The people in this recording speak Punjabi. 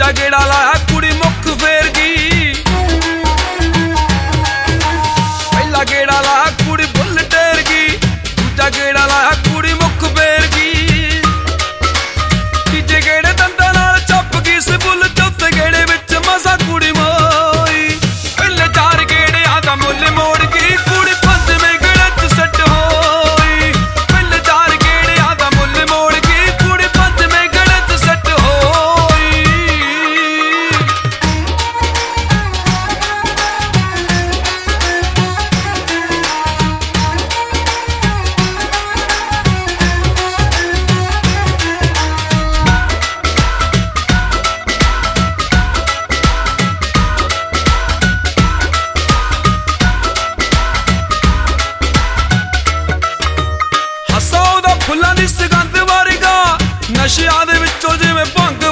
ਦੂਜਾ ਗੇੜਾ ਲਾਇਆ ਕੁੜੀ ਮੁੱਖ ਫੇਰ ਗਈ। ਪਹਿਲਾ ਗੇੜਾ ਲਾਇਆ ਕੁੜੀ ਬੁੱਲ ਟੇਰ ਗਈ, ਦੂਜਾ ਗੇੜਾ ਲਾਇਆ ਕੁੜੀ ਮੁੱਖ ਫੇਰ ਗਈ। ਤੀਜੇ ਗੇੜੇ ਦੰਦਾਂ ਨਾਲ ਚੱਪ ਗਈ ਸੀ ਬੁੱਲ, ਚੌਥੇ ਗੇੜੇ ਵਿੱਚ ਮਸਾ ਕੁੜੀ ਮੋਈ। ਪਹਿਲੇ 4 ਗੇੜਿਆਂ ਦਾ ਮੁੱਲ ਮੋੜ ਗਈ ਕੁੜੀ, ਪੰਜਵੇਂ ਗੇੜੇ 'ਚ ਸੱਟ ਹੋਈ। ਪਹਿਲੇ 4 ਗੇੜਿਆਂ ਦਾ ਮੁੱਲ ਮੋੜ ਗਈ ਕੁੜੀ, ਪੰਜਵੇਂ ਗੇੜੇ 'ਚ ਸੱਟ ਹੋਈ। ਹੱਸਾ ਉਹਦਾ ਫੁੱਲਾਂ ਦੀ ਸੁਗੰਧ ਵਰਗਾ, ਨਸ਼ਿਆਂ ਦੇ ਵਿੱਚੋਂ ਜਿਵੇਂ ਭੰਗ